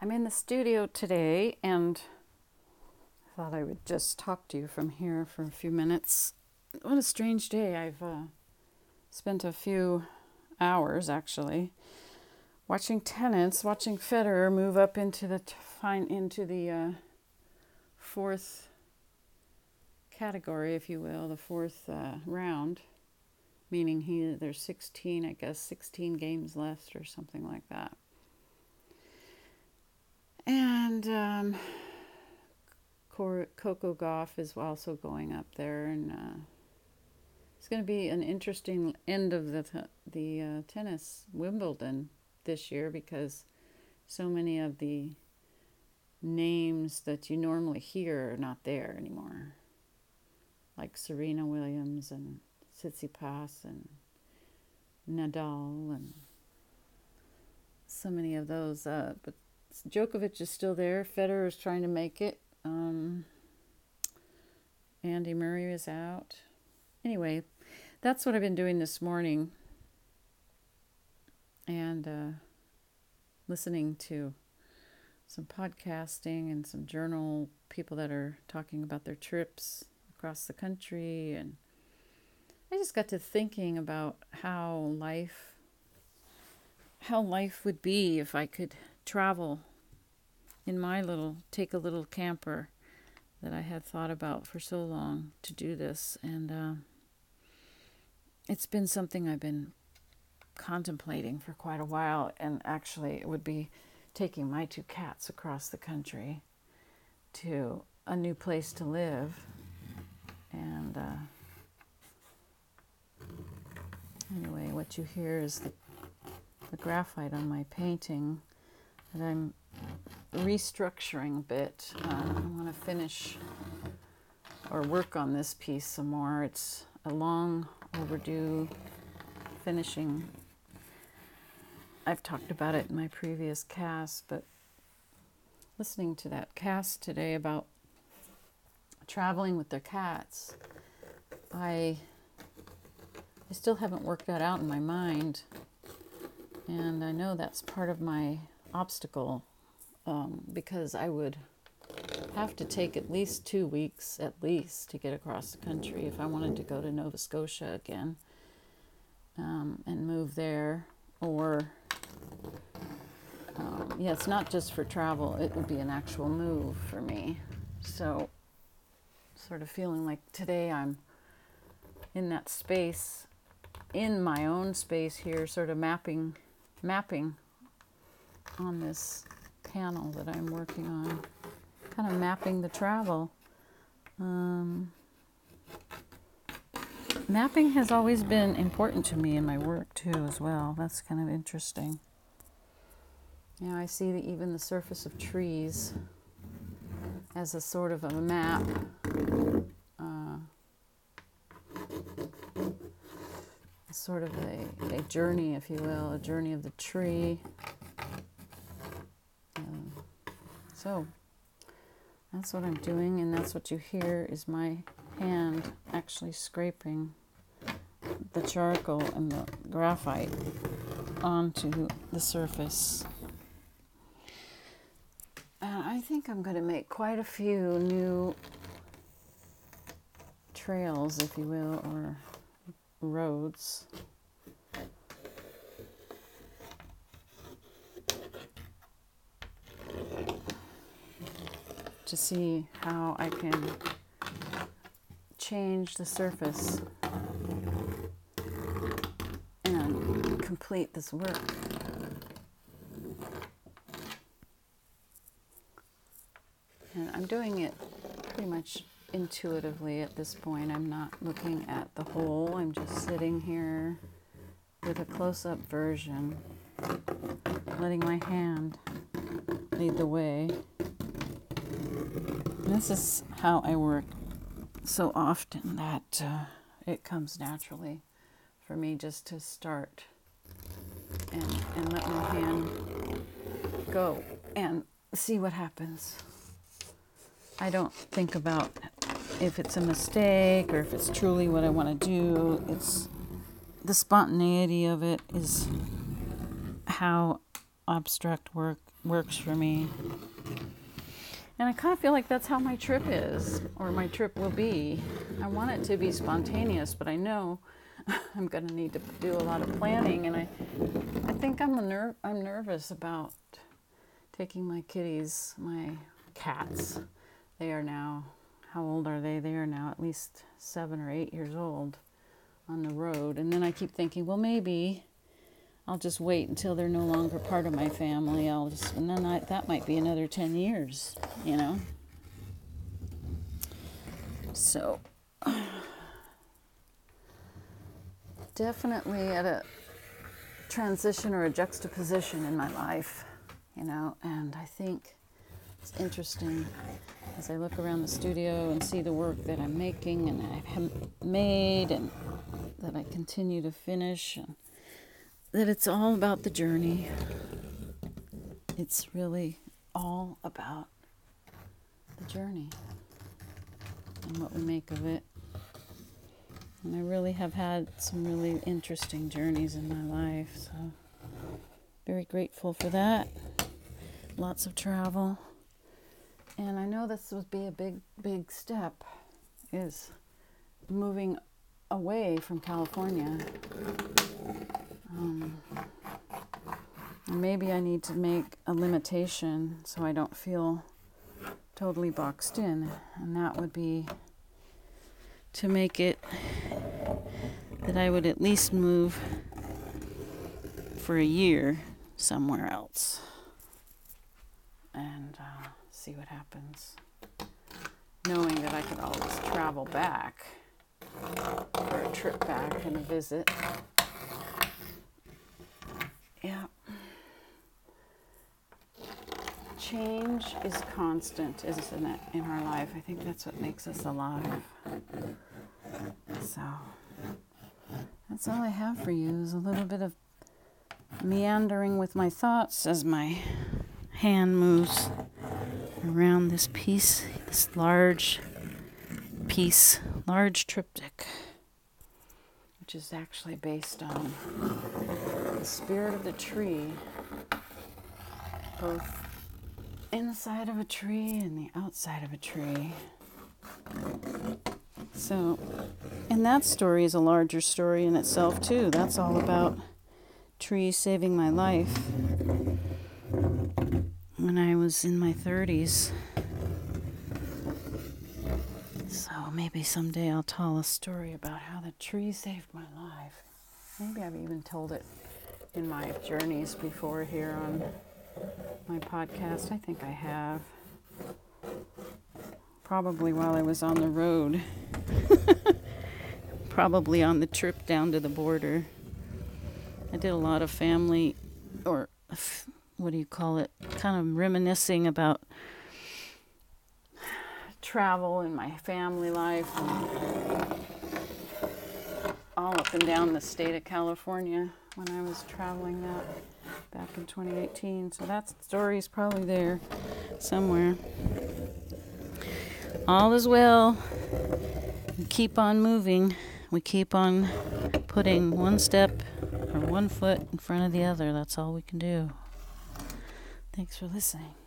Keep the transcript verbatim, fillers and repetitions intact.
I'm in the studio today and I thought I would just talk to you from here for a few minutes. What a strange day. I've uh, spent a few hours actually watching tennis, watching Federer move up into the t- fine into the uh, fourth category, if you will, the fourth uh, round, meaning he there's sixteen, I guess, sixteen games left or something like that. And um, Coco Gauff is also going up there, and uh, it's going to be an interesting end of the t- the uh, tennis Wimbledon this year because so many of the names that you normally hear are not there anymore, like Serena Williams and Tsitsipas and Nadal and so many of those. Uh, but Djokovic is still there. Federer is trying to make it. Um, Andy Murray is out. Anyway, that's what I've been doing this morning. And uh, listening to some podcasting and some journal people that are talking about their trips across the country. And I just got to thinking about how life, how life would be if I could travel in my little, take a little camper that I had thought about for so long to do this. And uh, it's been something I've been contemplating for quite a while. And actually it would be taking my two cats across the country to a new place to live. And uh, anyway, what you hear is the, the graphite on my painting that I'm restructuring a bit. Uh, I want to finish or work on this piece some more. It's a long overdue finishing. I've talked about it in my previous cast, but listening to that cast today about traveling with their cats, I I still haven't worked that out in my mind, and I know that's part of my obstacle, um, because I would have to take at least two weeks at least to get across the country if I wanted to go to Nova Scotia again, um, and move there. Or um, yeah, it's not just for travel, it would be an actual move for me. So sort of feeling like today I'm in that space, in my own space here, sort of mapping mapping on this panel that I'm working on, kind of mapping the travel. Um, mapping has always been important to me in my work too as well. That's kind of interesting. You know, I see the, even the surface of trees as a sort of a map. Uh, sort of a, a journey, if you will, a journey of the tree. Um, so that's what I'm doing, and that's what you hear is my hand actually scraping the charcoal and the graphite onto the surface. And I think I'm going to make quite a few new trails, if you will, or roads. To see how I can change the surface and complete this work. And I'm doing it pretty much intuitively at this point. I'm not looking at the whole. I'm just sitting here with a close-up version, letting my hand lead the way. And this is how I work so often that uh, it comes naturally for me just to start and, and let my hand go and see what happens. I don't think about if it's a mistake or if it's truly what I want to do. It's the spontaneity of it is how abstract work works for me. And I kind of feel like that's how my trip is, or my trip will be. I want it to be spontaneous, but I know I'm going to need to do a lot of planning, and I I think I'm a ner- I'm nervous about taking my kitties, my cats. They are now, how old are they? They are now at least seven or eight years old on the road. And then I keep thinking, well, maybe I'll just wait until they're no longer part of my family. I'll just, and then I, that might be another ten years, you know? So, definitely at a transition or a juxtaposition in my life, you know, and I think it's interesting as I look around the studio and see the work that I'm making and I have made and that I continue to finish, and that it's all about the journey. It's really all about the journey and what we make of it. And I really have had some really interesting journeys in my life, so very grateful for that. Lots of travel. And I know this would be a big, big step, is moving away from California. Um, and maybe I need to make a limitation so I don't feel totally boxed in, and that would be to make it that I would at least move for a year somewhere else and uh, see what happens, knowing that I could always travel back for a trip back and a visit. Yeah. Change is constant, isn't it, in our life? I think that's what makes us alive. So, that's all I have for you, is a little bit of meandering with my thoughts as my hand moves around this piece, this large piece, large triptych, which is actually based on the spirit of the tree, both inside of a tree and the outside of a tree. So, and that story is a larger story in itself too. That's all about trees saving my life when I was in my thirties. So maybe someday I'll tell a story about how the tree saved my life. Maybe I've even told it in my journeys before here on my podcast. I think I have. Probably while I was on the road. Probably on the trip down to the border. I did a lot of family, or what do you call it, kind of reminiscing about travel and my family life and all up and down the state of California when I was traveling that back in twenty eighteen. So that story's probably there somewhere. All is well. We keep on moving. We keep on putting one step or one foot in front of the other. That's all we can do. Thanks for listening.